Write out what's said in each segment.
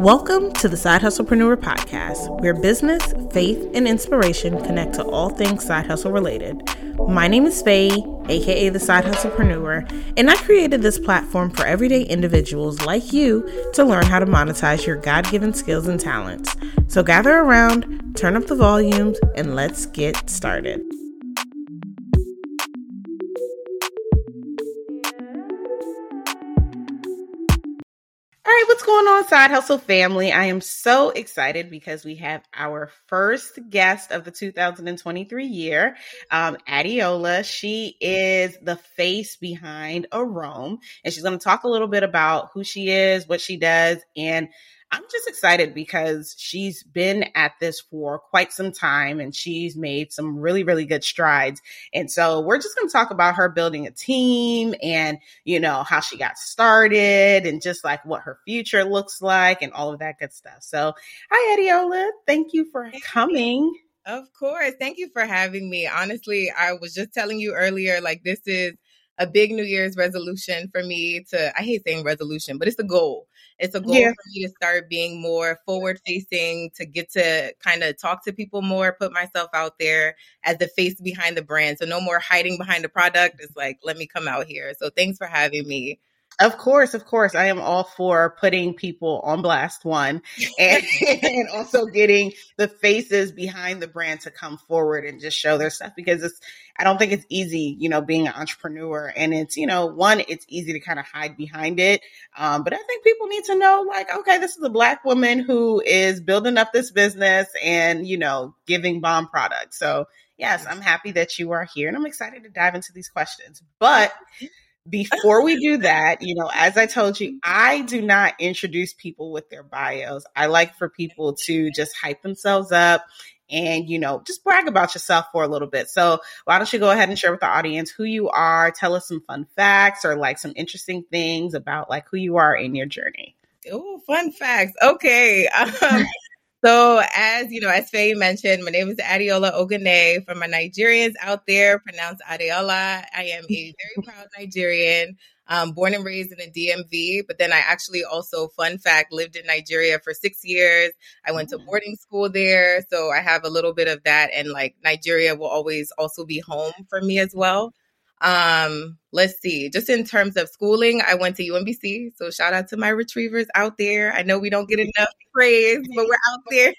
Welcome to the Side Hustlepreneur Podcast, where business, faith, and inspiration connect to all things side hustle related. My name is Faye, aka the Side Hustlepreneur, and I created this platform for everyday individuals like you to learn how to monetize your God-given skills and talents. So gather around, turn up the volumes, and let's get started. All right, what's going on, Side Hustle family? I am so excited because we have our first guest of the 2023 year, Adiola. She is the face behind Arome, and she's going to talk a little bit about who she is, what she does, and I'm just excited because she's been at this for quite some time and she's made some really, really good strides. And so we're just going to talk about her building a team and, how she got started and just like what her future looks like and all of that good stuff. So hi, Adiola. Thank you for coming. Of course. Thank you for having me. Honestly, I was just telling you earlier, this is a big New Year's resolution for me I hate saying resolution, but it's a goal. It's a goal for me to start being more forward facing, to get to kind of talk to people more, put myself out there as the face behind the brand. So no more hiding behind the product. It's like, let me come out here. So thanks for having me. Of course. I am all for putting people on blast, one, and also getting the faces behind the brand to come forward and just show their stuff, because I don't think it's easy, being an entrepreneur. And it's, one, it's easy to kind of hide behind it. But I think people need to know, okay, this is a Black woman who is building up this business and, giving bomb products. So yes, I'm happy that you are here and I'm excited to dive into these questions. But before we do that, as I told you, I do not introduce people with their bios. I like for people to just hype themselves up and, just brag about yourself for a little bit. So why don't you go ahead and share with the audience who you are, tell us some fun facts or some interesting things about who you are in your journey. Oh, fun facts. Okay. So as Faye mentioned, my name is Adiola Ogene. For my Nigerians out there, pronounced Adeola. I am a very proud Nigerian, born and raised in the DMV. But then I actually also, fun fact, lived in Nigeria for 6 years. I went to boarding school there. So I have a little bit of that. And Nigeria will always also be home for me as well. Let's see, just in terms of schooling, I went to UMBC. So shout out to my retrievers out there. I know we don't get enough praise, but we're out there,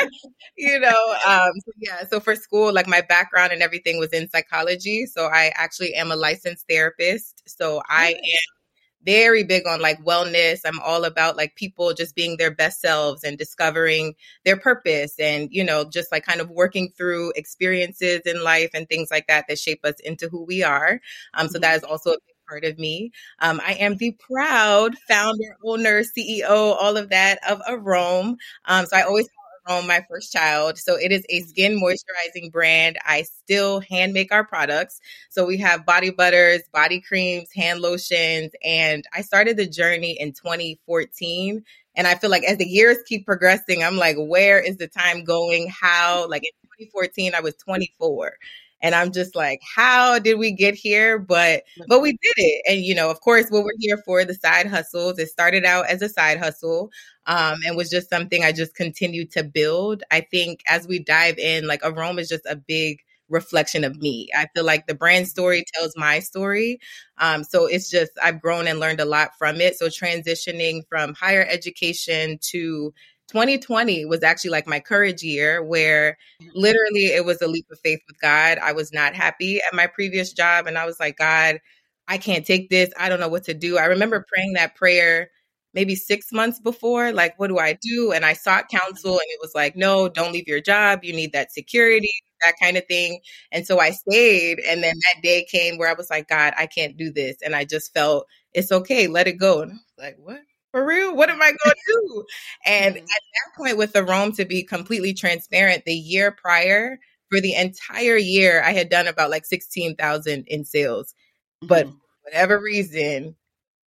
So for school, my background and everything was in psychology. So I actually am a licensed therapist. So I am very big on wellness. I'm all about people just being their best selves and discovering their purpose and, just kind of working through experiences in life and things like that shape us into who we are. So that is also a big part of me. I am the proud founder, owner, CEO, all of that of Arome. So I always Arome my first child. So it is a skin moisturizing brand. I still hand make our products. So we have body butters, body creams, hand lotions, and I started the journey in 2014. And I feel as the years keep progressing, I'm where is the time going? How? In 2014, I was 24. And I'm just how did we get here? But we did it. And, of course, what we're here for, the side hustles, it started out as a side hustle and was just something I just continued to build. I think as we dive in, Arome is just a big reflection of me. I feel the brand story tells my story. So it's just, I've grown and learned a lot from it. So transitioning from higher education to 2020 was actually my courage year, where literally it was a leap of faith with God. I was not happy at my previous job. And I was God, I can't take this. I don't know what to do. I remember praying that prayer maybe 6 months before, what do I do? And I sought counsel and it was no, don't leave your job. You need that security, that kind of thing. And so I stayed. And then that day came where I was God, I can't do this. And I just felt it's okay. Let it go. And I was what? For real? What am I going to do? And at that point with Arome, to be completely transparent, the year prior, for the entire year, I had done about 16,000 in sales. But for whatever reason,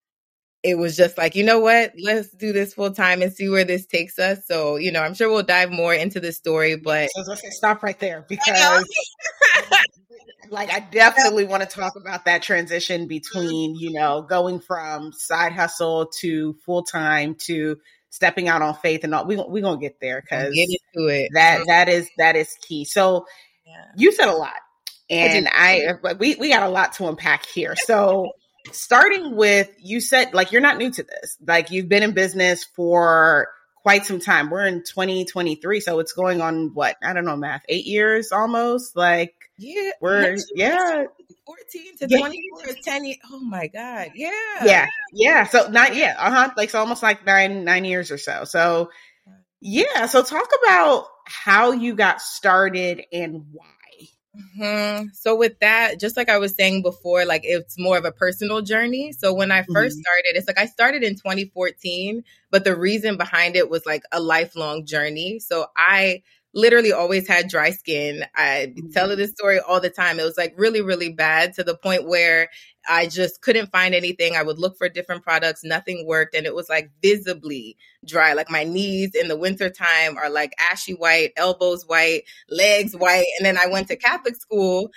it was just you know what? Let's do this full time and see where this takes us. So, I'm sure we'll dive more into the story, but so let's stop right there because I definitely want to talk about that transition between, going from side hustle to full time to stepping out on faith and all. We gonna get there Get because into it. that is key. So Yeah. you said a lot, and we got a lot to unpack here. So starting with, you said like you're not new to this. Like you've been in business for quite some time. We're in 2023, so it's going on what, I don't know, math, 8 years almost. Like Yeah, we're 14 to 24 is 10 years. Oh my God. Yeah. So not yet. Like, so almost like nine years or so. So yeah. So talk about how you got started and why. So with that, just like I was saying before, like it's more of a personal journey. So when I first started, it's like I started in 2014, but the reason behind it was like a lifelong journey. So I literally always had dry skin. I tell this story all the time. It was like really, really bad to the point where I just couldn't find anything. I would look for different products. Nothing worked. And it was like visibly dry. Like my knees in the wintertime are like ashy white, elbows white, legs white. And then I went to Catholic school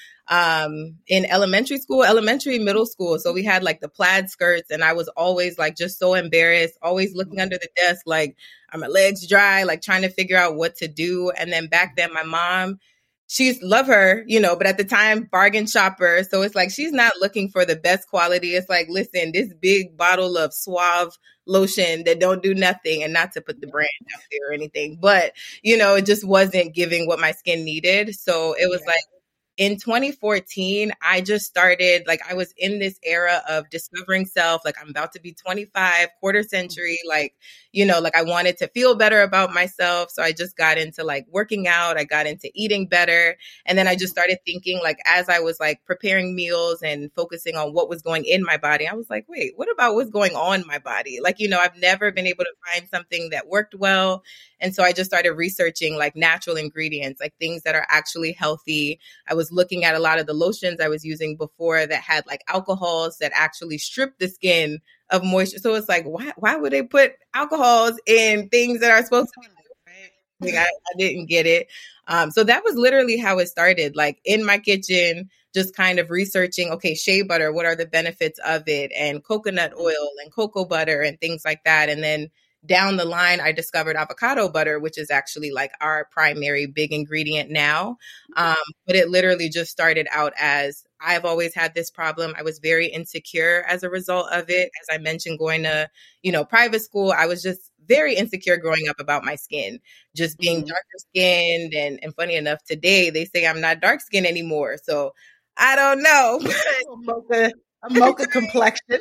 in elementary, middle school. So we had like the plaid skirts, and I was always like just so embarrassed, always looking under the desk, like, are my legs dry, like trying to figure out what to do. And then back then, my mom, she's love her, but at the time, bargain shopper. So it's like, she's not looking for the best quality. It's like, listen, this big bottle of Suave lotion that don't do nothing, and not to put the brand out there or anything, but it just wasn't giving what my skin needed. So it was like, in 2014, I just started, like, I was in this era of discovering self. Like, I'm about to be 25, quarter century. Like, like I wanted to feel better about myself. So I just got into like working out. I got into eating better. And then I just started thinking, like, as I was like preparing meals and focusing on what was going in my body, I was like, wait, what about what's going on my body? Like, I've never been able to find something that worked well. And so I just started researching like natural ingredients, like things that are actually healthy. I was looking at a lot of the lotions I was using before that had like alcohols that actually strip the skin of moisture. So it's like, why would they put alcohols in things that are supposed to be? Like, I didn't get it. So that was literally how it started, like in my kitchen, just kind of researching, okay, shea butter, what are the benefits of it? And coconut oil and cocoa butter and things like that. And then down the line, I discovered avocado butter, which is actually like our primary big ingredient now. But it literally just started out as, I've always had this problem. I was very insecure as a result of it. As I mentioned, going to, private school, I was just very insecure growing up about my skin, just being darker skinned. And funny enough, today they say I'm not dark skinned anymore. So I don't know. A mocha complexion.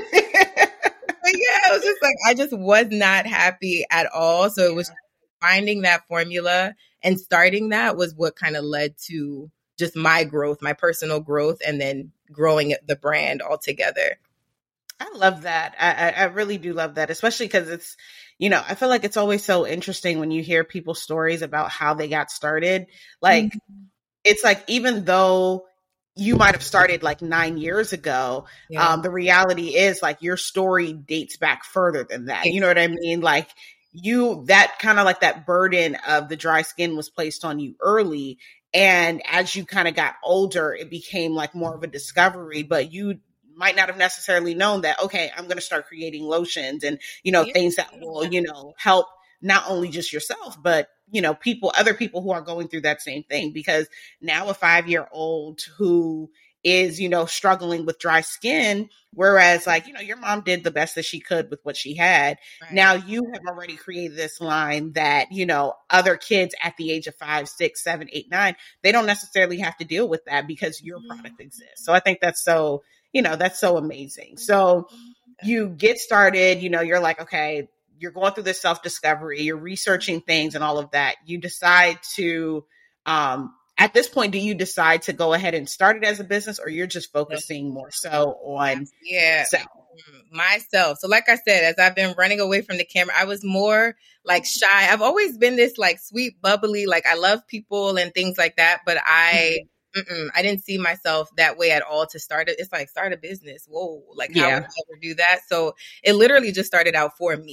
But yeah, it was just like, I just was not happy at all. So it was finding that formula and starting that was what kind of led to just my growth, my personal growth, and then growing the brand altogether. I love that. I really do love that, especially because it's, I feel like it's always so interesting when you hear people's stories about how they got started. Like, it's like, even though you might have started like 9 years ago, the reality is like your story dates back further than that. You know what I mean? Like that kind of like that burden of the dry skin was placed on you early. And as you kind of got older, it became like more of a discovery, but you might not have necessarily known that, okay, I'm going to start creating lotions and, things that will, help not only just yourself, but, other people who are going through that same thing. Because now a 5-year-old who is, struggling with dry skin, whereas like, your mom did the best that she could with what she had. Right. Now you have already created this line that, other kids at the age of 5, 6, 7, 8, 9, they don't necessarily have to deal with that because your product exists. So I think that's so, that's so amazing. So you get started, you're like, okay, you're going through this self-discovery, you're researching things and all of that. You decide to, at this point, do you decide to go ahead and start it as a business, or you're just focusing more so on myself? So like I said, as I've been running away from the camera, I was more like shy. I've always been this like sweet, bubbly, like I love people and things like that. But I didn't see myself that way at all to start it. It's like, start a business. Whoa, like how would I ever do that? So it literally just started out for me.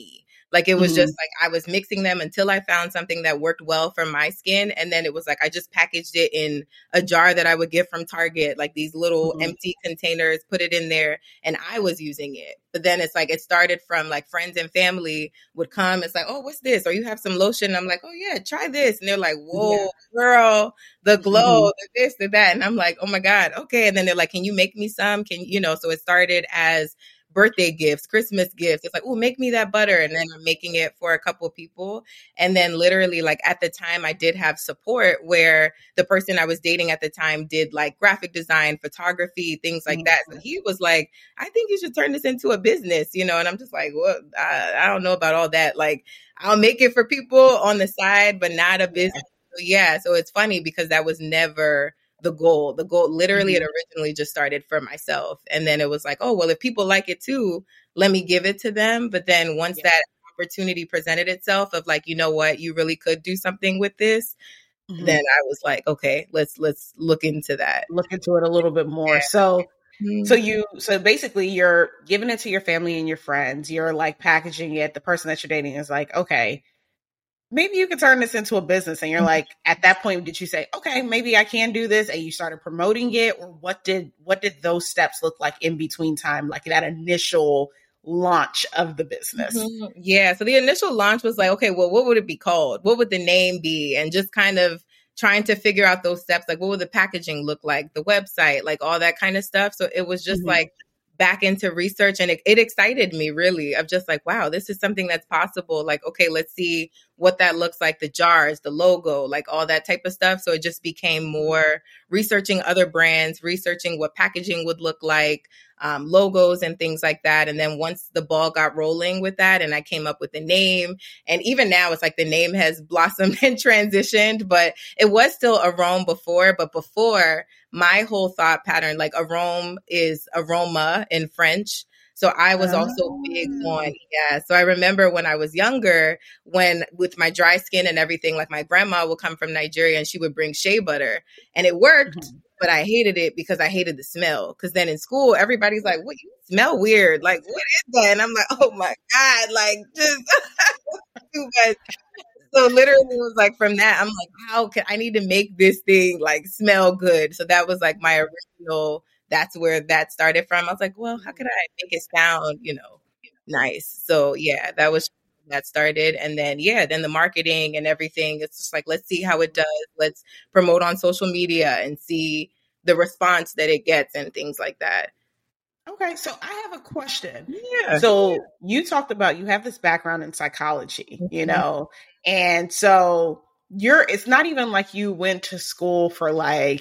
Like it was just Mhm. like I was mixing them until I found something that worked well for my skin. And then it was like I just packaged it in a jar that I would get from Target, like these little Mhm. empty containers, put it in there, and I was using it. But then it's like it started from like friends and family would come. It's like, oh, what's this? Or you have some lotion. I'm like, oh yeah, try this. And they're like, Yeah. whoa, girl, the glow, Mhm. the this, the that. And I'm like, oh my God, okay. And then they're like, can you make me some? So it started as birthday gifts, Christmas gifts. It's like, oh, make me that butter. And then I'm making it for a couple people. And then literally, like at the time, I did have support where the person I was dating at the time did like graphic design, photography, things like that. So Mhm. he was like, I think you should turn this into a business, And I'm just like, well, I don't know about all that. Like, I'll make it for people on the side, but not a business. Yeah. So, yeah. So it's funny because that was never the goal. The goal, literally, it Mhm. originally just started for myself. And then it was like, oh, well, if people like it too, let me give it to them. But then once Yeah. that opportunity presented itself of like, you know what, you really could do something with this, then Mhm. I was like, okay, let's look into that. Look into it a little bit more. Yeah. So basically you're giving it to your family and your friends. You're like packaging it. The person that you're dating is like, okay, maybe you could turn this into a business. And you're like, at that point, did you say, okay, maybe I can do this? And you started promoting it, or what did those steps look like in between time, like that initial launch of the business? Yeah. So the initial launch was like, okay, well, what would it be called? What would the name be? And just kind of trying to figure out those steps. Like, what would the packaging look like? The website, like all that kind of stuff. So it was just Mhm. like back into research, and it excited me really of just like, wow, this is something that's possible. Like, okay, let's see what that looks like, the jars, the logo, like all that type of stuff. So it just became more researching other brands, researching what packaging would look like, logos and things like that. And then once the ball got rolling with that, and I came up with the name, and even now it's like the name has blossomed and transitioned, but it was still Arome before. But before, my whole thought pattern, like arome is aroma in French. So I was also big on, Oh. yeah. So I remember when I was younger, when with my dry skin and everything, like my grandma would come from Nigeria and she would bring shea butter, and it worked, Mhm. but I hated it because I hated the smell. Because then in school, everybody's like, "What, you smell weird? Like, what is that?" And I'm like, "Oh my God, like just too much." So literally it was like from that, I'm like, how can I need to make this thing like smell good? So that was like my original, that's where that started from. I was like, well, how can I make it sound, nice? So yeah, that was that started. And then yeah, then the marketing and everything, it's just like, let's see how it does. Let's promote on social media and see the response that it gets and things like that. Okay, so I have a question. Yeah. So you talked about you have this background in psychology, Mhm. and so it's not even like you went to school for like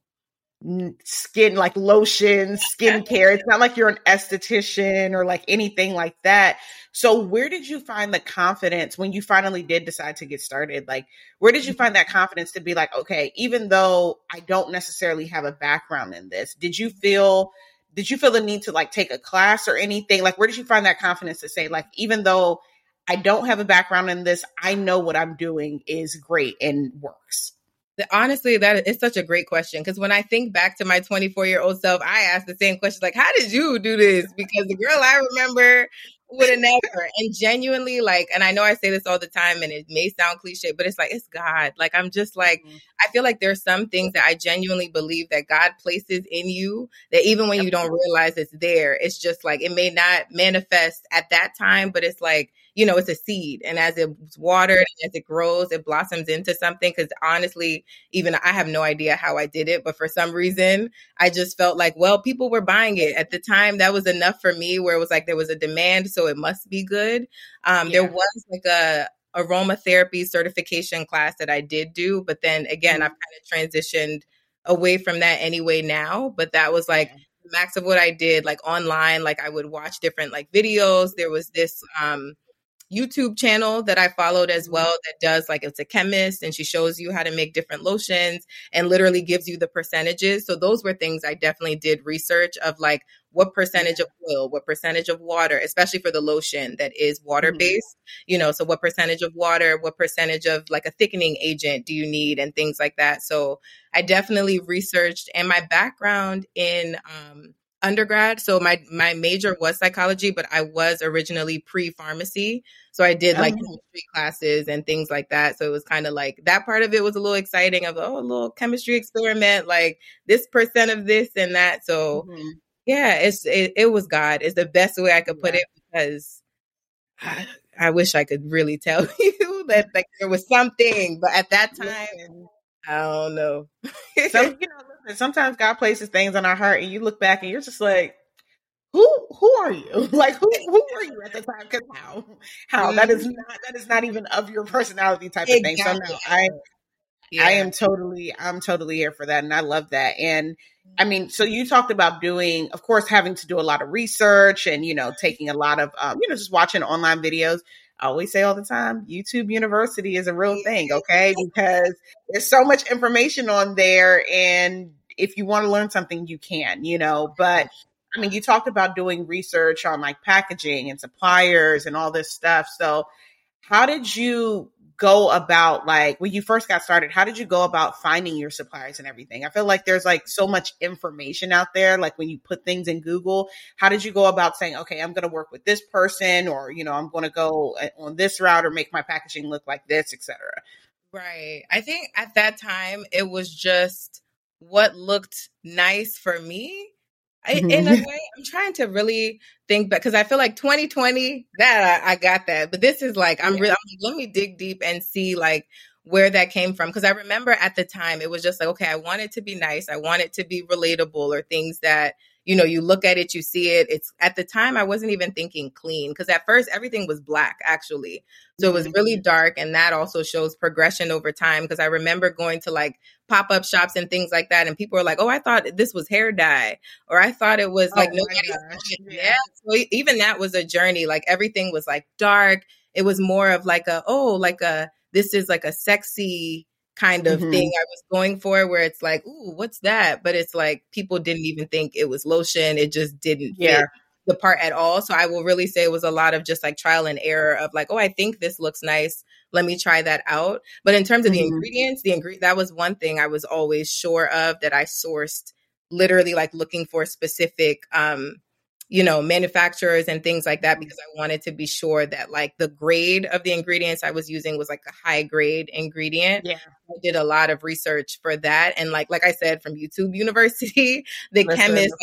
skin, like lotion, skincare. It's not like you're an esthetician or like anything like that. So where did you find the confidence when you finally did decide to get started? Like, where did you find that confidence to be like, okay, even though I don't necessarily have a background in this, did you feel the need to like take a class or anything? Like, where did you find that confidence to say, like, even though I don't have a background in this, I know what I'm doing is great and works? Honestly, that is such a great question, because when I think back to my 24-year-old self, I asked the same question, like, how did you do this? Because the girl I remember would have never. And genuinely, like, and I know I say this all the time and it may sound cliche, but it's like, it's God. Like, I'm just like, Mhm. I feel like there's some things that I genuinely believe that God places in you that even when Yep. you don't realize it's there, it's just like, it may not manifest at that time, but it's like, it's a seed. And as it's watered, and as it grows, it blossoms into something. Because honestly, even I have no idea how I did it, but for some reason, I just felt like, well, people were buying it at the time. That was enough for me, where it was like there was a demand, so it must be good. There Yeah. was like a aromatherapy certification class that I did do, but then again, I've Mhm. kind of transitioned away from that anyway now. But that was like Yeah. the max of what I did, like online. Like I would watch different like videos. There was this YouTube channel that I followed as Mhm. well that does like, it's a chemist and she shows you how to make different lotions and literally gives you the percentages. So those were things I definitely did research of, like, what percentage Yeah. of oil, what percentage of water, especially for the lotion that is water Mhm. based, so what percentage of water, what percentage of like a thickening agent do you need and things like that. So I definitely researched, and my background in undergrad. So my major was psychology, but I was originally pre-pharmacy. So I did like chemistry classes and things like that. So it was kind of like that part of it was a little exciting of, oh, a little chemistry experiment, like this percent of this and that. So yeah, it was God is the best way I could put it, because I wish I could really tell you that like there was something, but at that time, I don't know. So, listen, sometimes God places things on our heart and you look back and you're just like, who are you? Like who were you at the time? Because how that is not even of your personality type of thing. So no, I'm totally here for that. And I love that. And I mean, so you talked about doing, of course, having to do a lot of research and, taking a lot of, just watching online videos. I always say all the time, YouTube University is a real thing. Okay. Because there's so much information on there. And if you want to learn something, you can, but I mean, you talked about doing research on like packaging and suppliers and all this stuff. So how did you go about, like, when you first got started, how did you go about finding your suppliers and everything? I feel like there's like so much information out there. Like when you put things in Google, how did you go about saying, okay, I'm going to work with this person, or, I'm going to go on this route or make my packaging look like this, etc. Right. I think at that time it was just what looked nice for me. In a way, I'm trying to really think back, because I feel like 2020, that I got that. But this is like, I'm like, let me dig deep and see like where that came from. Because I remember at the time, it was just like, okay, I want it to be nice. I want it to be relatable, or things that, you look at it, you see it. It's at the time, I wasn't even thinking clean, because at first everything was black, actually. So it was really dark. And that also shows progression over time. Because I remember going to like pop-up shops and things like that. And people were like, oh, I thought this was hair dye, or I thought it was like, So even that was a journey. Like everything was like dark. It was more of like this is like a sexy kind of thing I was going for, where it's like, ooh, what's that? But it's like people didn't even think it was lotion. It just didn't fit the part at all. So I will really say it was a lot of just like trial and error of like, oh, I think this looks nice. Let me try that out. But in terms of the ingredients, that was one thing I was always sure of, that I sourced, literally like looking for specific manufacturers and things like that, because I wanted to be sure that like the grade of the ingredients I was using was like a high grade ingredient. Yeah. I did a lot of research for that. And like I said, from YouTube University, the chemist,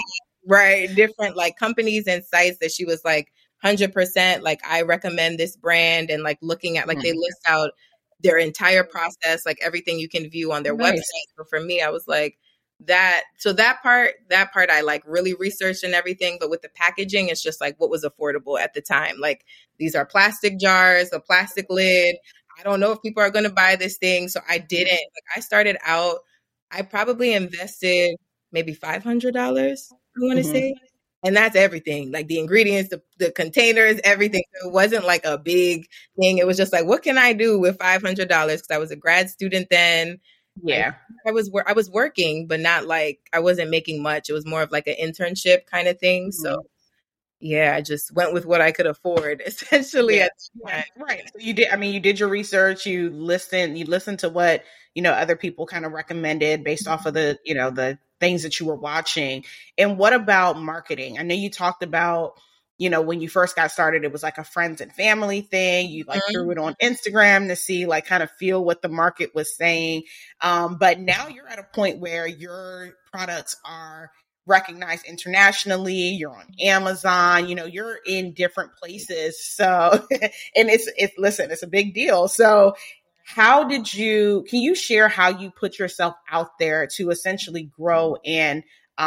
different like companies and sites that she was like 100%, like I recommend this brand, and like looking at like they list out their entire process, like everything you can view on their website. So for me, I was like, that part I like really researched and everything. But with the packaging, it's just like what was affordable at the time. Like these are plastic jars, a plastic lid. I don't know if people are going to buy this thing. So I didn't. Like I started out, I probably invested maybe $500, I want to say. And that's everything, like the ingredients, the containers, everything. So it wasn't like a big thing. It was just like, what can I do with $500? Because I was a grad student then. Yeah, I was working, but not like I wasn't making much. It was more of like an internship kind of thing. So yeah, I just went with what I could afford, essentially. At the time. Right. So you did. I mean, you did your research. You listened to what other people kind of recommended based off of the the things that you were watching. And what about marketing? I know you talked about, when you first got started, it was like a friends and family thing. You like threw it on Instagram to see, like, kind of feel what the market was saying. But now you're at a point where your products are recognized internationally. You're on Amazon, you're in different places. So, and it's a big deal. So can you share how you put yourself out there to essentially grow and,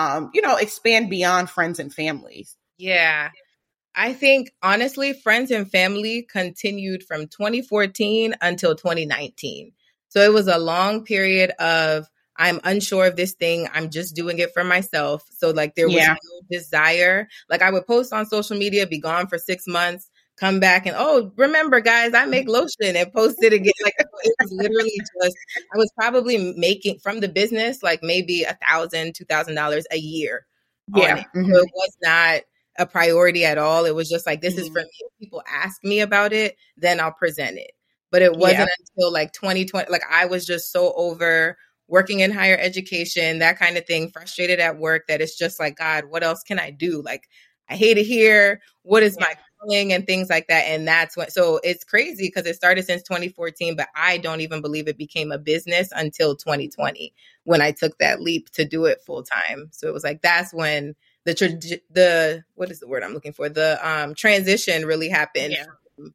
expand beyond friends and families? Yeah. I think honestly, friends and family continued from 2014 until 2019. So it was a long period of, I'm unsure of this thing. I'm just doing it for myself. So like there was no desire. Like I would post on social media, be gone for 6 months, come back and, oh, remember guys, I make lotion, and post it again. Like it was literally just, I was probably making from the business, like maybe $1,000, $2,000 a year. Yeah. So it was not a priority at all. It was just like, this is for me. If people ask me about it, then I'll present it. But it wasn't until like 2020, like I was just so over working in higher education, that kind of thing, frustrated at work, that it's just like, God, what else can I do? Like, I hate it here. What is my calling and things like that? And that's when, so it's crazy because it started since 2014, but I don't even believe it became a business until 2020 when I took that leap to do it full time. So it was like, that's when the what is the word I'm looking for? The transition really happened. Yeah.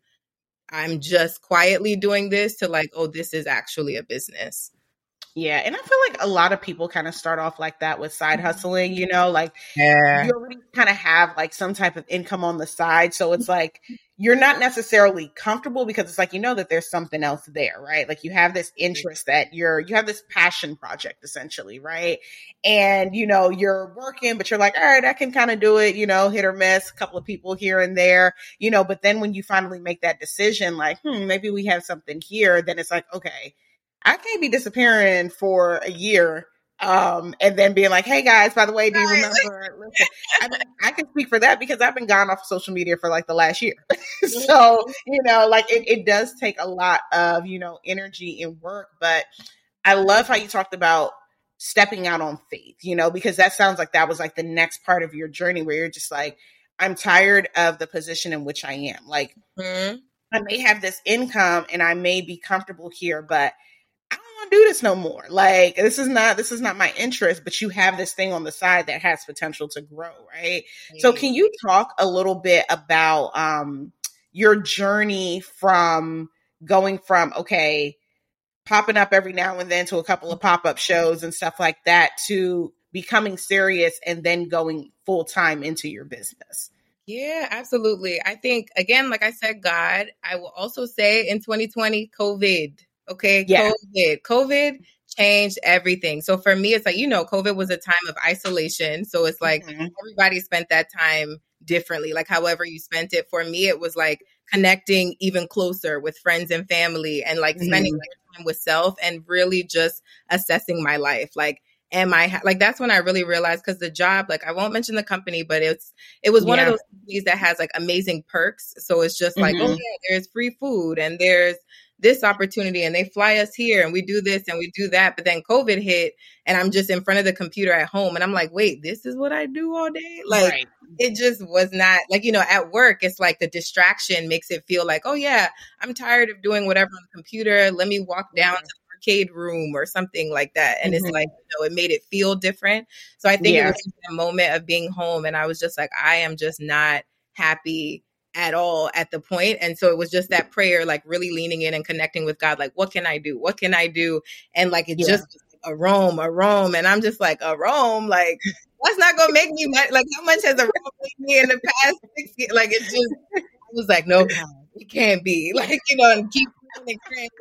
I'm just quietly doing this to like, oh, this is actually a business. Yeah. And I feel like a lot of people kind of start off like that with side hustling, you know, like you already kind of have like some type of income on the side. So it's like, you're not necessarily comfortable because it's like, you know, that there's something else there, right? Like you have this interest that you have this passion project essentially, right? And, you know, you're working, but you're like, all right, I can kind of do it, you know, hit or miss, a couple of people here and there, you know, but then when you finally make that decision, like, maybe we have something here, then it's like, okay, I can't be disappearing for a year. And then being like, hey guys, by the way, do you remember? Listen, I can speak for that because I've been gone off social media for like the last year. So, you know, like it does take a lot of, you know, energy and work, but I love how you talked about stepping out on faith, you know, because that sounds like that was like the next part of your journey where you're just like, I'm tired of the position in which I am. Like, I may have this income and I may be comfortable here, but I don't want to do this no more. Like, this is not my interest, but you have this thing on the side that has potential to grow, right? Yeah. So can you talk a little bit about your journey from going from, okay, popping up every now and then to a couple of pop-up shows and stuff like that to becoming serious and then going full-time into your business? Yeah, absolutely. I think, again, like I said, God, I will also say in 2020, COVID. Okay. Yeah. COVID changed everything. So for me, it's like, you know, COVID was a time of isolation. So it's like everybody spent that time differently, like however you spent it. For me, it was like connecting even closer with friends and family and like spending time with self and really just assessing my life. Like, am I like, that's when I really realized, because the job, like I won't mention the company, but it was one of those companies that has like amazing perks. So it's just like, oh yeah, there's free food and there's this opportunity and they fly us here and we do this and we do that. But then COVID hit and I'm just in front of the computer at home and I'm like, wait, this is what I do all day? Like it just was not like, you know, at work, it's like the distraction makes it feel like, oh yeah, I'm tired of doing whatever on the computer. Let me walk down to the arcade room or something like that. And it's like, you know, it made it feel different. So I think it was just a moment of being home and I was just like, I am just not happy at all at the point. And so it was just that prayer, like really leaning in and connecting with God. Like, what can I do? What can I do? And like, it just a Rome. And I'm just like, a Rome, like, that's not going to make me much. Like, how much has a Rome made me in the past 6 years? Like, it's just, I was like, no, God, it can't be. Like, you know, and keep it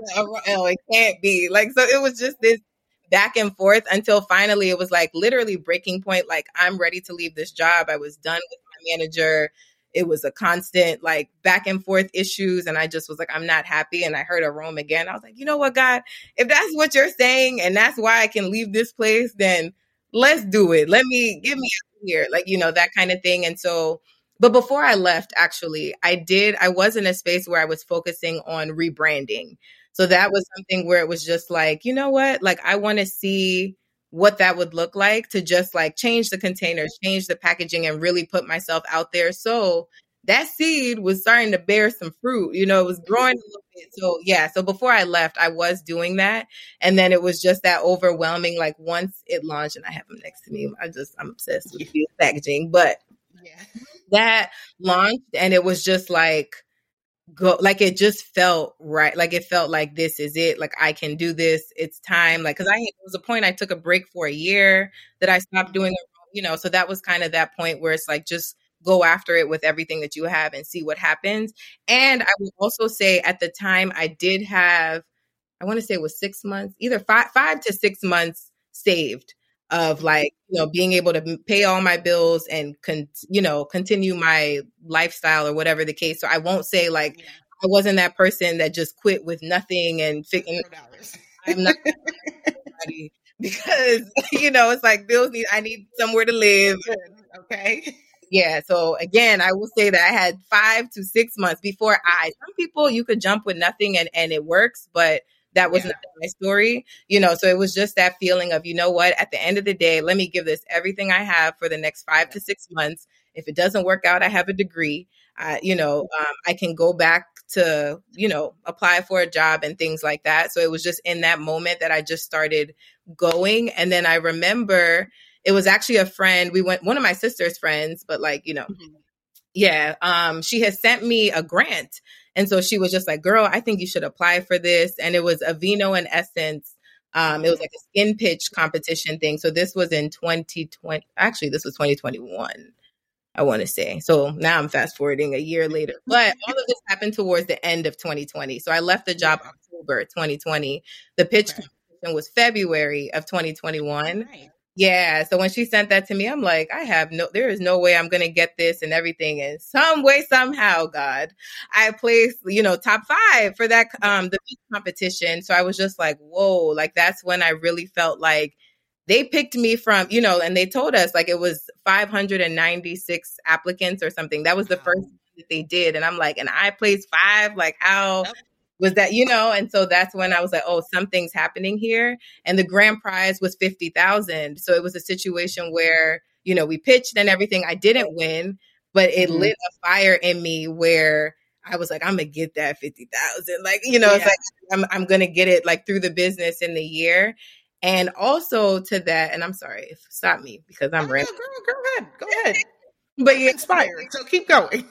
can't be. Like, so it was just this back and forth until finally it was like literally breaking point. Like, I'm ready to leave this job. I was done with my manager. It was a constant like back and forth issues. And I just was like, I'm not happy. And I heard a Rome again. I was like, you know what, God, if that's what you're saying and that's why I can leave this place, then let's do it. Get me out here. Like, you know, that kind of thing. And so, but before I left, actually, I was in a space where I was focusing on rebranding. So that was something where it was just like, you know what, like, I want to see what that would look like to just like change the containers, change the packaging and really put myself out there. So that seed was starting to bear some fruit, you know, it was growing a little bit. So yeah. So before I left, I was doing that. And then it was just that overwhelming, like once it launched and I have them next to me, I'm obsessed with packaging, but that launched and it was just like, it just felt right. Like it felt like this is it. Like I can do this. It's time. Like, cause there was a point I took a break for a year that I stopped doing it, you know, so that was kind of that point where it's like, just go after it with everything that you have and see what happens. And I would also say at the time I did have, I want to say it was 6 months, either 5 to 6 months saved of like, you know, being able to pay all my bills and, continue my lifestyle or whatever the case. So I won't say like, I wasn't that person that just quit with nothing and I'm not because, you know, it's like I need somewhere to live. Okay. Yeah. So again, I will say that I had 5 to 6 months before some people you could jump with nothing and it works, but that was not my story, so it was just that feeling of, you know what, at the end of the day, let me give this everything I have for the next 5 to 6 months. If it doesn't work out, I have a degree. I can go back to, apply for a job and things like that. So it was just in that moment that I just started going. And then I remember it was actually a friend. We went, one of my sister's friends, but she had sent me a grant. And so she was just like, girl, I think you should apply for this. And it was Aveeno and Essence. It was like a skin pitch competition thing. So this was in 2020. Actually, this was 2021. I want to say. So now I'm fast forwarding a year later. But all of this happened towards the end of 2020. So I left the job October 2020. The pitch competition was February of 2021. Right. Yeah. So when she sent that to me, I'm like, there is no way I'm going to get this and everything. And some way, somehow, God, I placed, top 5 for that, the pitch competition. So I was just like, whoa, like that's when I really felt like they picked me from, and they told us like it was 596 applicants or something. That was the first thing that they did. And I'm like, and I placed 5, like how was that, and so that's when I was like, oh, something's happening here. And the grand prize was 50,000. So it was a situation where, we pitched and everything. I didn't win, but it lit a fire in me where I was like, I'm going to get that 50,000. Like, it's like, I'm going to get it like through the business in the year. And also to that, and I'm sorry, stop me because I'm ranting. Go ahead. But you're inspired, so keep going.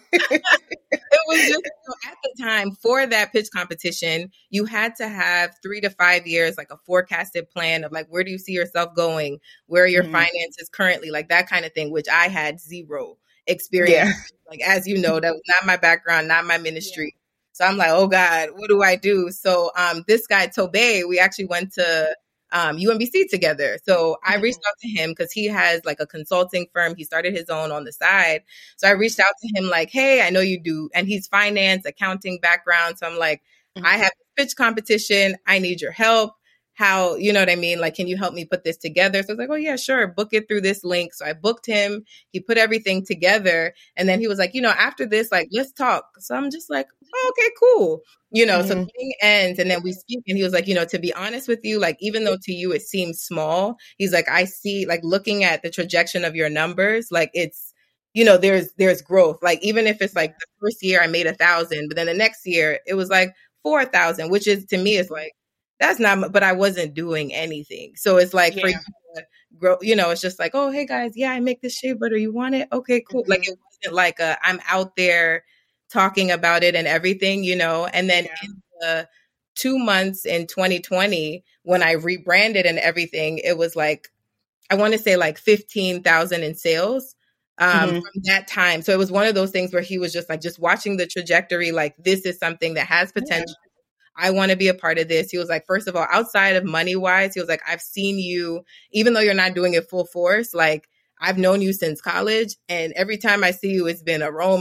It was just at the time for that pitch competition, you had to have 3 to 5 years, like a forecasted plan of like, where do you see yourself going? Where are your finances currently? Like that kind of thing, which I had zero experience. Yeah. Like, as you know, that was not my background, not my ministry. Yeah. So I'm like, oh God, what do I do? So this guy, Tobey, we actually went to UMBC together. So I reached out to him because he has like a consulting firm. He started his own on the side. So I reached out to him like, hey, I know you do. And he's finance, accounting background. So I'm like, I have a pitch competition. I need your help. How, you know what I mean? Like, can you help me put this together? So I was like, oh yeah, sure. Book it through this link. So I booked him. He put everything together. And then he was like, after this, like, let's talk. So I'm just like, oh, okay, cool. So the thing ends and then we speak and he was like, to be honest with you, like, even though to you it seems small, he's like, I see, like, looking at the trajectory of your numbers, like it's, there's growth. Like, even if it's like the first year I made 1,000, but then the next year it was like 4,000, which is, to me, is like, that's not, but I wasn't doing anything. So it's like, for you to grow, it's just like, oh, hey guys, yeah, I make this shea butter. You want it? Okay, cool. Like, it wasn't like I'm out there talking about it and everything, and then in the 2 months in 2020, when I rebranded and everything, it was like, I want to say like 15,000 in sales from that time. So it was one of those things where he was just like, just watching the trajectory, like, this is something that has potential. Yeah. I want to be a part of this. He was like, first of all, outside of money wise, he was like, I've seen you, even though you're not doing it full force, like, I've known you since college. And every time I see you, it's been a roam.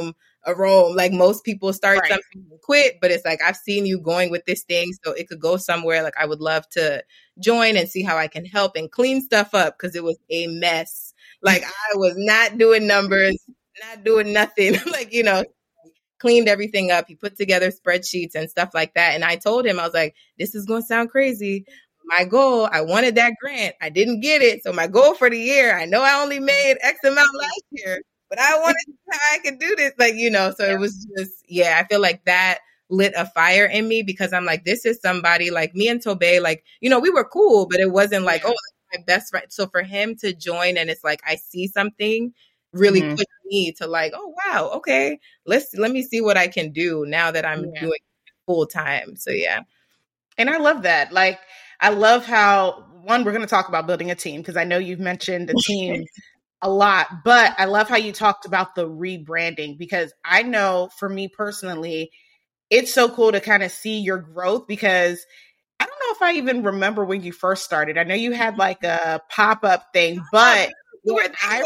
Like, most people start something and quit, but it's like, I've seen you going with this thing, so it could go somewhere. Like, I would love to join and see how I can help and clean stuff up, because it was a mess. Like, I was not doing numbers, not doing nothing. Like, cleaned everything up. He put together spreadsheets and stuff like that. And I told him, I was like, this is going to sound crazy. My goal, I wanted that grant. I didn't get it. So my goal for the year, I know I only made X amount last year, but I wanted to see how I could do this. Like, so it was just, I feel like that lit a fire in me, because I'm like, this is somebody like me and Tobey, like, we were cool, but it wasn't like, oh, that's my best friend. So for him to join, and it's like, I see something, really pushed me to like, oh wow, okay, let me see what I can do now that I'm doing it full time. So yeah. And I love that. Like, I love how, one, we're going to talk about building a team, because I know you've mentioned a team a lot, but I love how you talked about the rebranding, because I know for me personally, it's so cool to kind of see your growth, because I don't know if I even remember when you first started. I know you had like a pop-up thing, but what I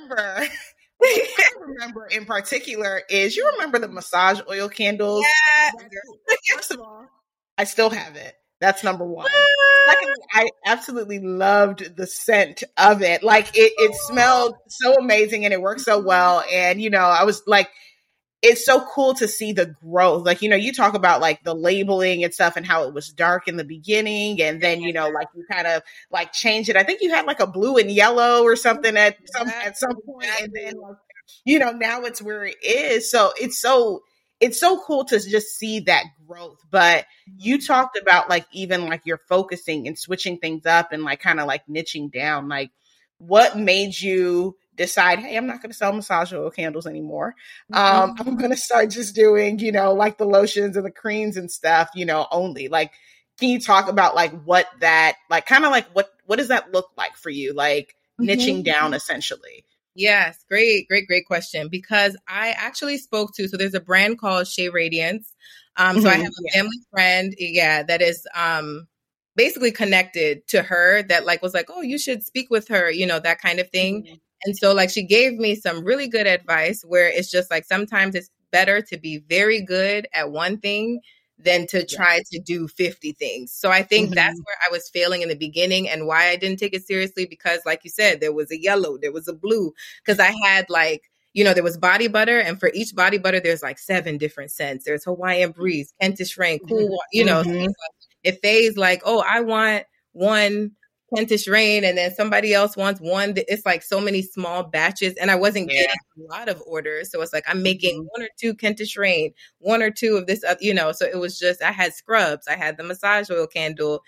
remember in particular is, you remember the massage oil candles? Yeah. First of all, I still have it. That's number one. Secondly, I absolutely loved the scent of it. Like, it smelled so amazing and it worked so well. And, I was like, it's so cool to see the growth. Like, you talk about like the labeling and stuff and how it was dark in the beginning. And then, like you kind of like change it. I think you had like a blue and yellow or something at some point. And then, now it's where it is. So it's so cool to just see that growth. But you talked about like, even like you're focusing and switching things up and like kind of like niching down. Like, what made you decide, hey, I'm not going to sell massage oil candles anymore. I'm going to start just doing, like the lotions and the creams and stuff, only. Like, can you talk about like what that, like, kind of like what does that look like for you? Like niching down essentially. Yes. Great question. Because I actually spoke to, so there's a brand called Shea Radiance. So I have a family friend, that is, basically connected to her that like was like, oh, you should speak with her, that kind of thing. And so like she gave me some really good advice where it's just like sometimes it's better to be very good at one thing than to try to do 50 things. So I think that's where I was failing in the beginning and why I didn't take it seriously, because like you said, there was a yellow, there was a blue, because I had like, there was body butter, and for each body butter, there's like 7 different scents. There's Hawaiian Breeze, Kentish Rain, Cool, so it fades like, oh, I want one Kentish Rain, and then somebody else wants one. It's like so many small batches, and I wasn't getting a lot of orders. So it's like I'm making 1 or 2 Kentish Rain, 1 or 2 of this, so it was just, I had scrubs, I had the massage oil candle.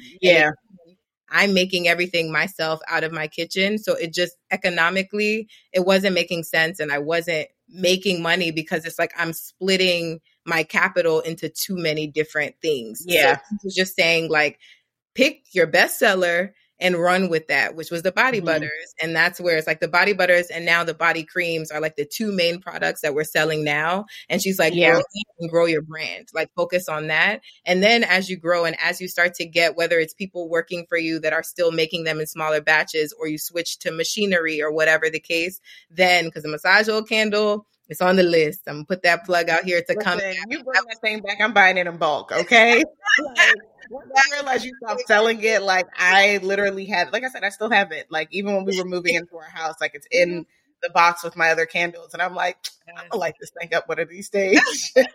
I'm making everything myself out of my kitchen. So it just economically, it wasn't making sense, and I wasn't making money because it's like I'm splitting my capital into too many different things. So just saying like, pick your best seller and run with that, which was the body butters. And that's where it's like the body butters and now the body creams are like the 2 main products that we're selling now. And she's like, grow your brand, like focus on that. And then as you grow and as you start to get, whether it's people working for you that are still making them in smaller batches, or you switch to machinery or whatever the case, then because the massage oil candle, it's on the list. I'm going to put that plug out here to come back. You bring that thing back, I'm buying it in bulk, okay? Once I realized you stopped selling it, like I literally had, like I said, I still have it. Like even when we were moving into our house, like it's in the box with my other candles. And I'm like, I'm gonna light this thing up one of these days. So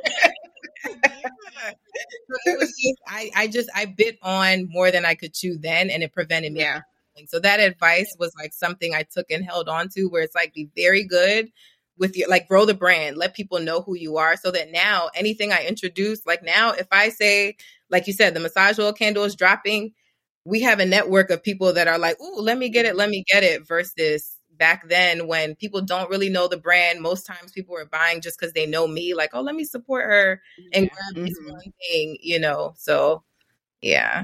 it was just, I bit on more than I could chew then, and it prevented me. So that advice was like something I took and held on to, where it's like, be very good with your, like, grow the brand, let people know who you are, so that now anything I introduce, like now, if I say, like you said, the massage oil candle is dropping, we have a network of people that are like, ooh, let me get it, versus back then when people don't really know the brand. Most times people are buying just because they know me, like, oh, let me support her and grab this one thing, so yeah.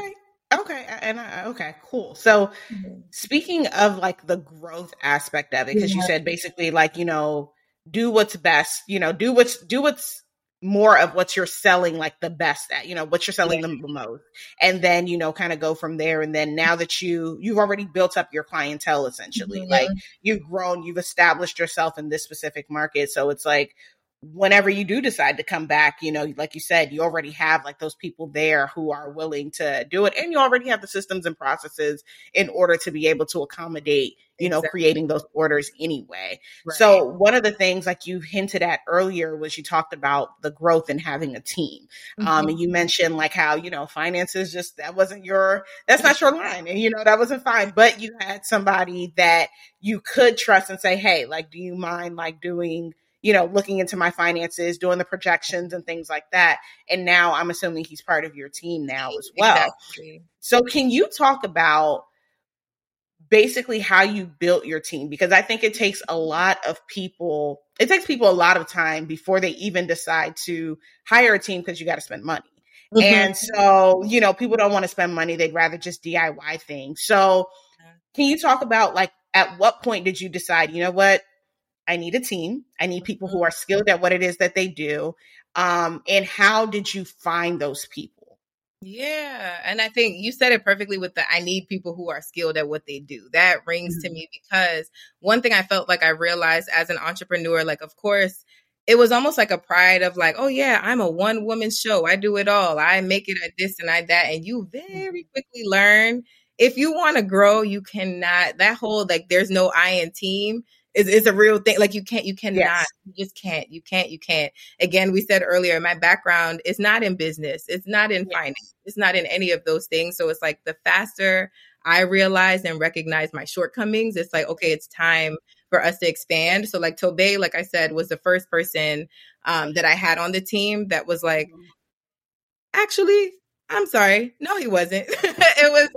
Okay, cool. So speaking of like the growth aspect of it, because you said basically like, do what's best, do what's more of what you're selling like the best at, what you're selling the most. And then, kind of go from there. And then now that you've already built up your clientele, essentially, like you've grown, you've established yourself in this specific market. So it's like, whenever you do decide to come back, like you said, you already have like those people there who are willing to do it. And you already have the systems and processes in order to be able to accommodate, creating those orders anyway. Right. So one of the things like you hinted at earlier was you talked about the growth and having a team. And you mentioned like how, finances that's not your line. And, that wasn't fine, but you had somebody that you could trust and say, hey, like, do you mind like doing, looking into my finances, doing the projections and things like that. And now I'm assuming he's part of your team now as well. Exactly. So can you talk about basically how you built your team? Because I think it takes people a lot of time before they even decide to hire a team, because you got to spend money. And so, people don't want to spend money. They'd rather just DIY things. So can you talk about like, at what point did you decide, you know what? I need a team. I need people who are skilled at what it is that they do. And how did you find those people? Yeah. And I think you said it perfectly with I need people who are skilled at what they do. That rings to me, because one thing I felt like I realized as an entrepreneur, like, of course, it was almost like a pride of like, oh yeah, I'm a one woman show. I do it all. I make it at this and I that. And you very quickly learn, if you want to grow, you cannot, that whole, like, there's no I in team is a real thing. Like you cannot, Yes. you just can't, you can't. Again, we said earlier, my background is not in business. It's not in finance. It's not in any of those things. So it's like the faster I realize and recognize my shortcomings, it's like, okay, it's time for us to expand. So like Tobey, like I said, was the first person that I had on the team that was like, actually, I'm sorry. No, he wasn't. It was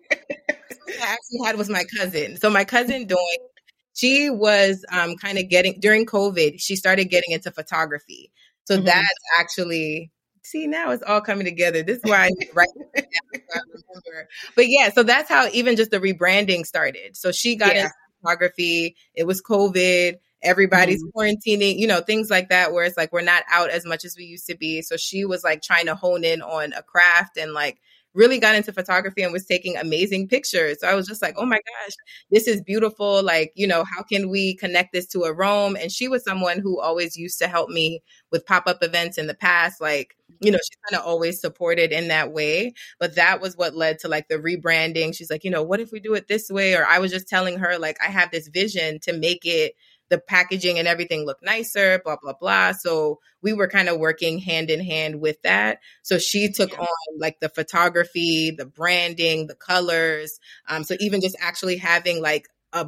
I actually had was my cousin. So my cousin Doing, she was kind of getting during COVID, she started getting into photography. So that's actually see now it's all coming together. This is why I write it down so I remember. But yeah, so that's how even just the rebranding started. So she got into photography. It was COVID. Everybody's quarantining, things like that, where it's like we're not out as much as we used to be. So she was like trying to hone in on a craft and like really got into photography and was taking amazing pictures. So I was just like, oh my gosh, this is beautiful. Like, how can we connect this to a Rome? And she was someone who always used to help me with pop-up events in the past. Like, she's kind of always supported in that way. But that was what led to like the rebranding. She's like, what if we do it this way? Or I was just telling her, like, I have this vision to make it the packaging and everything look nicer, blah, blah, blah. So we were kind of working hand in hand with that. So she took on like the photography, the branding, the colors. So even just actually having like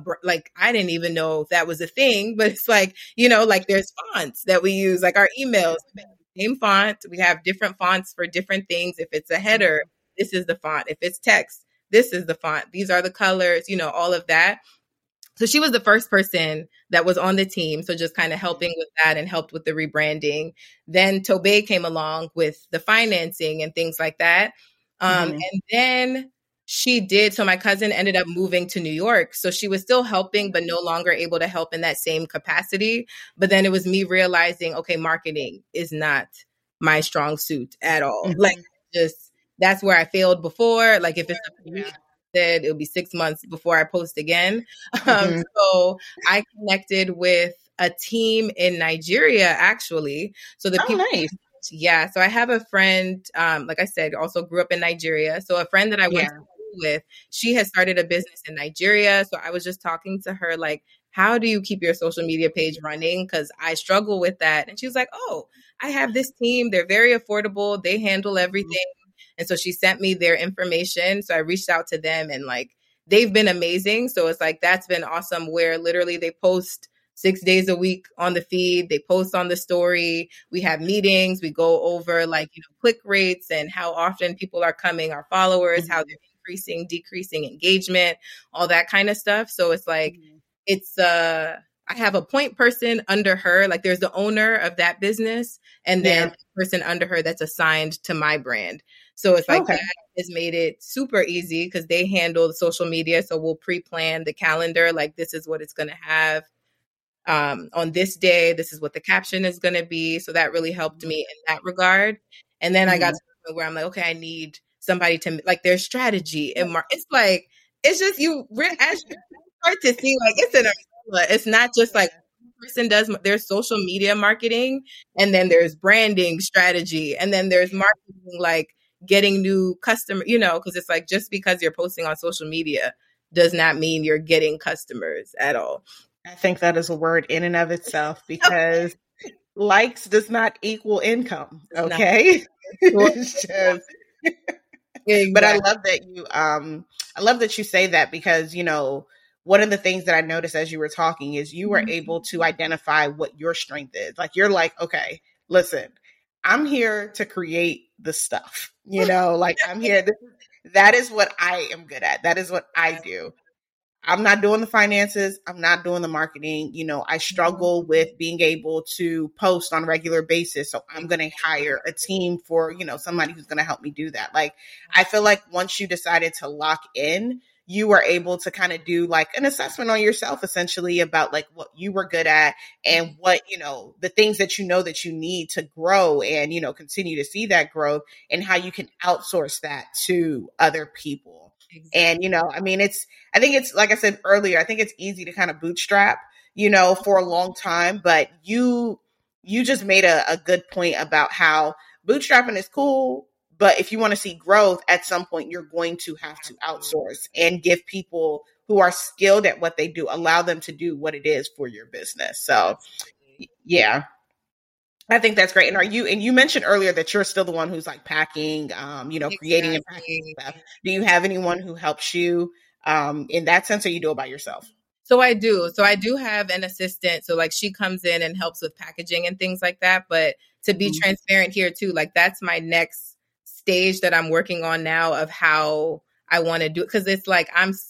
I didn't even know that was a thing, but it's like, like there's fonts that we use, like our emails, same font. We have different fonts for different things. If it's a header, this is the font. If it's text, this is the font. These are the colors, all of that. So she was the first person that was on the team. So just kind of helping with that and helped with the rebranding. Then Tobey came along with the financing and things like that. And then she did. So my cousin ended up moving to New York. So she was still helping, but no longer able to help in that same capacity. But then it was me realizing, okay, marketing is not my strong suit at all. Like that's where I failed before. Like if it's said it'll be 6 months before I post again. So I connected with a team in Nigeria, actually. So the people, so I have a friend, like I said, also grew up in Nigeria. So a friend that I went to school with, she has started a business in Nigeria. So I was just talking to her, like, how do you keep your social media page running? Because I struggle with that. And she was like, oh, I have this team. They're very affordable. They handle everything. And so she sent me their information. So I reached out to them and like, they've been amazing. So it's like, that's been awesome where literally they post 6 days a week on the feed. They post on the story. We have meetings. We go over like, click rates and how often people are coming, our followers, how they're increasing, decreasing engagement, all that kind of stuff. So it's like, I have a point person under her. Like there's the owner of that business and then a person under her that's assigned to my brand. So it's like that has made it super easy because they handle the social media. So we'll pre-plan the calendar. Like this is what it's going to have on this day. This is what the caption is going to be. So that really helped me in that regard. And then I got to the point where I'm like, okay, I need somebody to like their strategy. And it's like, it's just as you start to see like it's an umbrella. It's not just like person does there's social media marketing and then there's branding strategy and then there's marketing like getting new customer, because it's like just because you're posting on social media does not mean you're getting customers at all. I think that is a word in and of itself because likes does not equal income. Okay. It's just, exactly. But I love that you say that because, one of the things that I noticed as you were talking is you were able to identify what your strength is. Like you're like, okay, listen, I'm here to create the stuff, like I'm here. That is what I am good at. That is what I do. I'm not doing the finances. I'm not doing the marketing. I struggle with being able to post on a regular basis. So I'm going to hire a team for, somebody who's going to help me do that. Like, I feel like once you decided to lock in, you were able to kind of do like an assessment on yourself essentially about like what you were good at and what, the things that that you need to grow and, continue to see that growth and how you can outsource that to other people. Exactly. And, I think it's, like I said earlier, I think it's easy to kind of bootstrap, for a long time, but you just made a good point about how bootstrapping is cool. But if you want to see growth at some point, you're going to have to outsource and give people who are skilled at what they do, allow them to do what it is for your business. So yeah, I think that's great. And you mentioned earlier that you're still the one who's like packing, creating and packing stuff. Do you have anyone who helps you in that sense, or you do it by yourself? So I do. So I do have an assistant. So like she comes in and helps with packaging and things like that. But to be transparent here too, like that's my next stage that I'm working on now of how I want to do it. Cause it's like,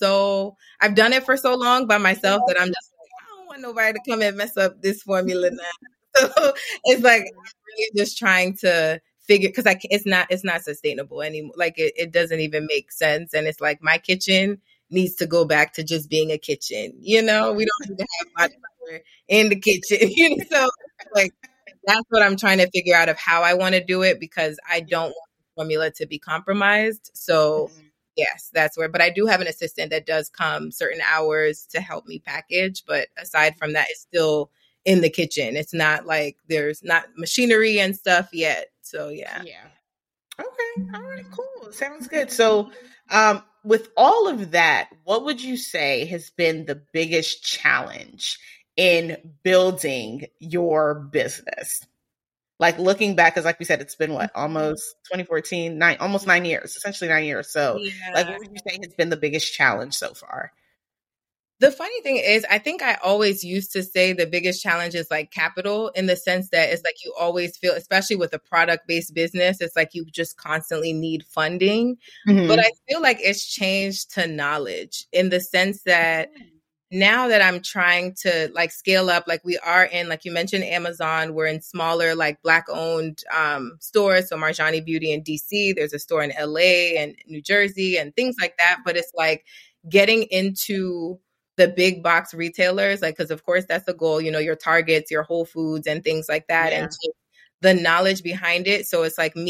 I've done it for so long by myself that I'm just like, I don't want nobody to come and mess up this formula now. So it's like, I'm really just trying to figure, cause it's not sustainable anymore. Like it doesn't even make sense. And it's like my kitchen needs to go back to just being a kitchen. We don't need to have body butter in the kitchen. So like that's what I'm trying to figure out of how I want to do it, because I don't want the formula to be compromised. So yes, that's where, but I do have an assistant that does come certain hours to help me package. But aside from that, it's still in the kitchen. It's not like there's not machinery and stuff yet. So yeah. Yeah. Okay. All right, cool. Sounds good. So, with all of that, what would you say has been the biggest challenge in building your business? Like looking back, because like we said, it's been almost 2014, almost 9 years, essentially 9 years. So like, what would you say has been the biggest challenge so far? The funny thing is, I think I always used to say the biggest challenge is like capital, in the sense that it's like you always feel, especially with a product-based business, it's like you just constantly need funding. But I feel like it's changed to knowledge, in the sense that now that I'm trying to like scale up, like we are in, like you mentioned, Amazon, we're in smaller, like Black-owned stores. So Marjani Beauty in DC, there's a store in LA and New Jersey and things like that. But it's like getting into the big box retailers, like, because of course that's the goal, your Targets, your Whole Foods and things like that. Yeah. And the knowledge behind it. So it's like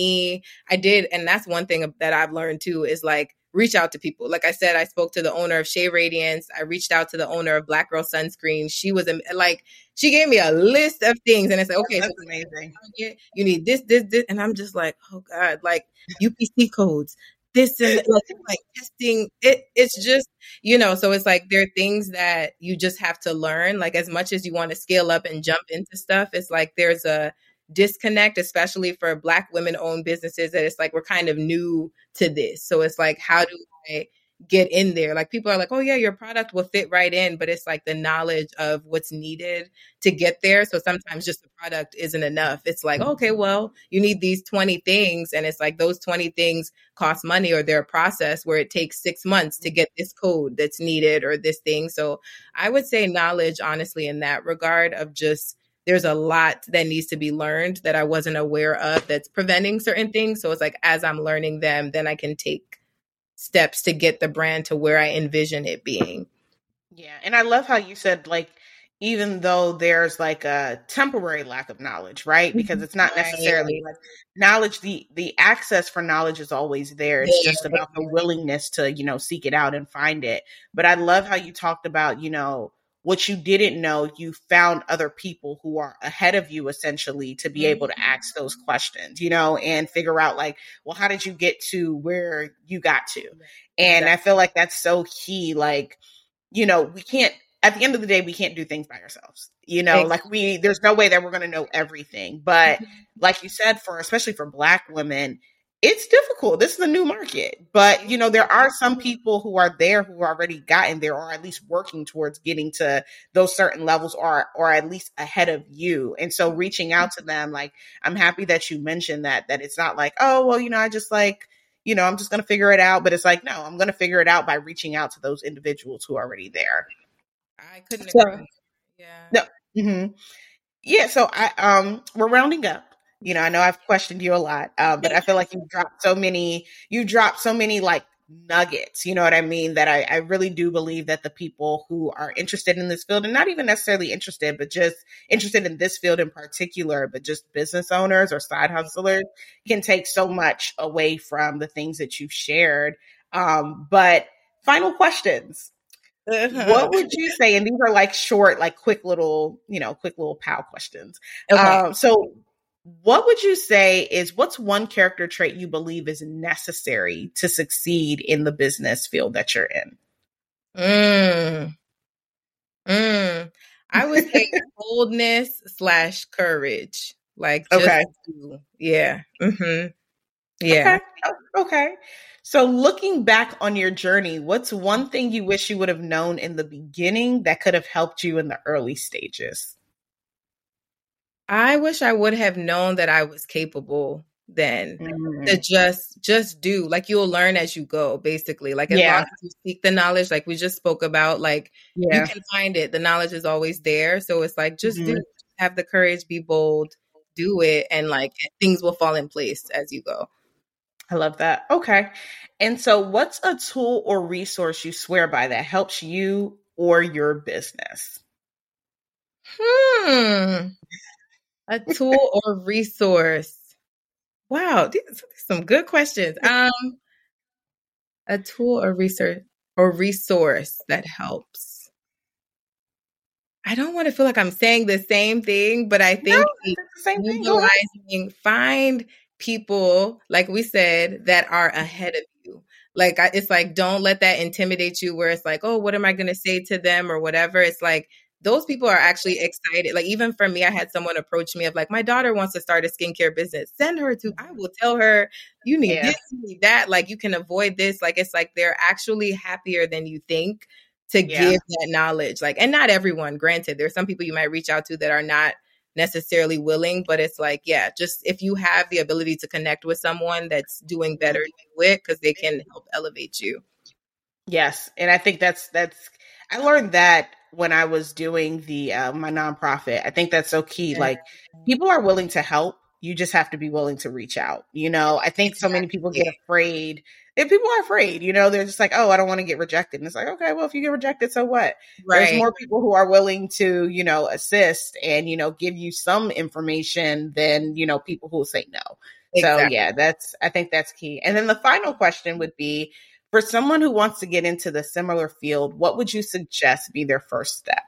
and that's one thing that I've learned too, is like reach out to people. Like I said, I spoke to the owner of Shea Radiance. I reached out to the owner of Black Girl Sunscreen. She was like, she gave me a list of things, and it's like, okay, that's amazing. You need this, and I'm just like, oh God, like UPC codes. This and like testing it's just, so it's like there are things that you just have to learn. Like as much as you want to scale up and jump into stuff, it's like there's a disconnect, especially for Black women owned businesses, that it's like we're kind of new to this. So it's like, how do I get in there? Like people are like, oh yeah, your product will fit right in, but it's like the knowledge of what's needed to get there. So sometimes just the product isn't enough. It's like, okay, well, you need these 20 things, and it's like those 20 things cost money, or they're a process where it takes 6 months to get this code that's needed or this thing. So I would say knowledge, honestly, in that regard, of just there's a lot that needs to be learned that I wasn't aware of that's preventing certain things. So it's like, as I'm learning them, then I can take steps to get the brand to where I envision it being. Yeah. And I love how you said, like, even though there's like a temporary lack of knowledge, right? Because it's not necessarily like knowledge, the access for knowledge is always there. It's just about the willingness to, seek it out and find it. But I love how you talked about, what you didn't know, you found other people who are ahead of you, essentially, to be able to ask those questions, and figure out like, well, how did you get to where you got to? And I feel like that's so key. Like, we can't, at the end of the day, we can't do things by ourselves, like there's no way that we're going to know everything. But like you said, especially for Black women, it's difficult. This is a new market, but there are some people who are there who already gotten there, or at least working towards getting to those certain levels, or at least ahead of you. And so reaching out to them, like, I'm happy that you mentioned that it's not like, oh, well, I just like, I'm just going to figure it out. But it's like, no, I'm going to figure it out by reaching out to those individuals who are already there. I couldn't agree. Yeah. No. Mm-hmm. Yeah. So we're rounding up. I know I've questioned you a lot, but I feel like you dropped so many like nuggets, you know what I mean? That I really do believe that the people who are interested in this field, and not even necessarily interested, but just interested in this field in particular, but just business owners or side hustlers, can take so much away from the things that you've shared. But final questions. What would you say? And these are like short, like quick little POW questions. Okay. So what would you say what's one character trait you believe is necessary to succeed in the business field that you're in? Mm, I would say boldness / courage. Like just Okay. yeah. Yeah. Okay. Okay. So looking back on your journey, what's one thing you wish you would have known in the beginning that could have helped you in the early stages? I wish I would have known that I was capable then to Mm. just do. Like you'll learn as you go, basically. Like as long Yeah. as you seek the knowledge, like we just spoke about, like you Yeah. can find it. The knowledge is always there. So it's like just do, Mhm. have the courage, be bold, do it, and like things will fall in place as you go. I love that. Okay. And so what's a tool or resource you swear by that helps you or your business? Hmm. A tool or resource. Wow, these are some good questions. A tool or resource that helps. I don't want to feel like I'm saying the same thing, but I No, think it's the same thing. Go ahead. utilizing, find people, like we said, that are ahead of you. Like, it's like, don't let that intimidate you where it's like, oh, what am I going to say to them or whatever. It's like, those people are actually excited. Like, even for me, I had someone approach me of like, my daughter wants to start a skincare business. Send her to, I will tell her, you need Yeah. this, you need that. Like, you can avoid this. Like, it's like they're actually happier than you think to Yeah. give that knowledge. Like, and not everyone, granted, there's some people you might reach out to that are not necessarily willing, but it's like, yeah, just if you have the ability to connect with someone that's doing better, do it because they can help elevate you. Yes. And I think that's I learned that when I was doing the my nonprofit. I think that's so key. Yeah, Like people are willing to help. You just have to be willing to reach out. I think so many people get exactly. afraid. And people are afraid, they're just like, oh, I don't want to get rejected. And it's like, okay, well, if you get rejected, so what? There's Right. more people who are willing to, assist and, give you some information than, people who say no. So Exactly. yeah, I think that's key. And then the final question would be, for someone who wants to get into the similar field, what would you suggest be their first step?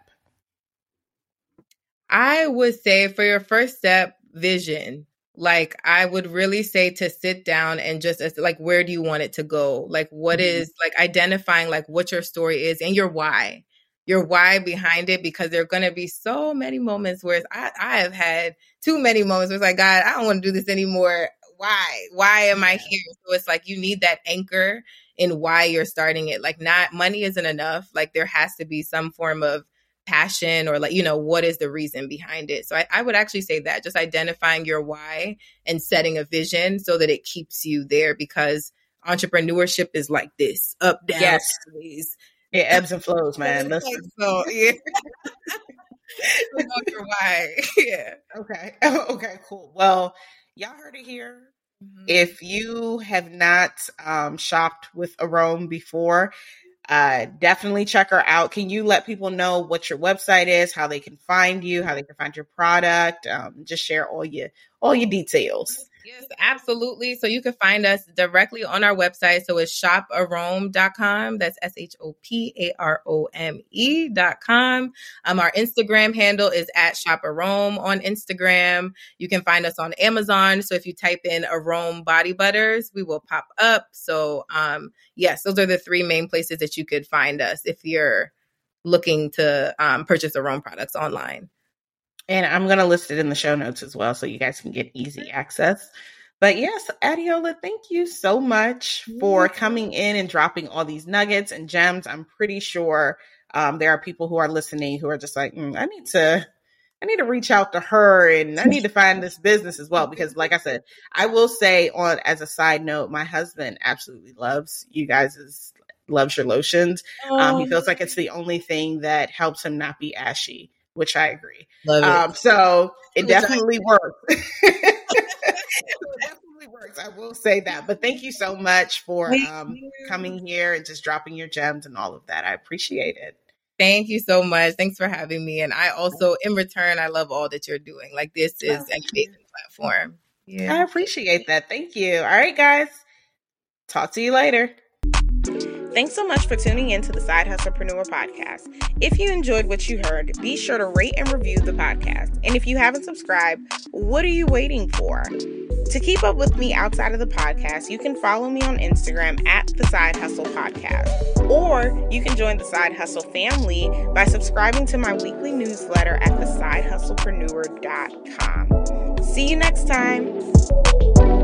I would say for your first step, vision. Like I would really say to sit down and just like, where do you want it to go? Like what is like identifying like what your story is and your why behind it, because there are going to be so many moments where I have had too many moments where it's like, God, I don't want to do this anymore. Why am I here? So it's like, you need that anchor in why you're starting it. Like not money isn't enough. Like there has to be some form of passion or like, what is the reason behind it. So I would actually say that just identifying your why and setting a vision so that it keeps you there, because entrepreneurship is like this up, down, Yes. sideways. It ebbs and flows, man. Like, so yeah. Know your why. Yeah. Okay. Okay, cool. Well, y'all heard it here. If you have not shopped with Arome before, definitely check her out. Can you let people know what your website is, how they can find you, how they can find your product? Just share all your details. Yes, absolutely. So you can find us directly on our website. So it's shoparome.com. That's SHOPAROME.com. Our Instagram handle is @shoparome on Instagram. You can find us on Amazon. So if you type in Arome Body Butters, we will pop up. So yes, those are the three main places that you could find us if you're looking to purchase Arome products online. And I'm going to list it in the show notes as well so you guys can get easy access. But yes, Adeola, thank you so much for coming in and dropping all these nuggets and gems. I'm pretty sure there are people who are listening who are just like, I need to reach out to her and I need to find this business as well. Because like I said, I will say as a side note, my husband absolutely loves you guys' loves your lotions. He feels like it's the only thing that helps him not be ashy, which I agree. Love it. So it definitely works. It definitely works. I will say that. But thank you so much for coming here and just dropping your gems and all of that. I appreciate it. Thank you so much. Thanks for having me. And I also, in return, I love all that you're doing. Like this is an amazing platform. Yeah. I appreciate that. Thank you. All right, guys. Talk to you later. Thanks so much for tuning in to the Side Hustlepreneur podcast. If you enjoyed what you heard, be sure to rate and review the podcast. And if you haven't subscribed, what are you waiting for? To keep up with me outside of the podcast, you can follow me on Instagram at The Side Hustle Podcast, or you can join the Side Hustle family by subscribing to my weekly newsletter at thesidehustlepreneur.com. See you next time.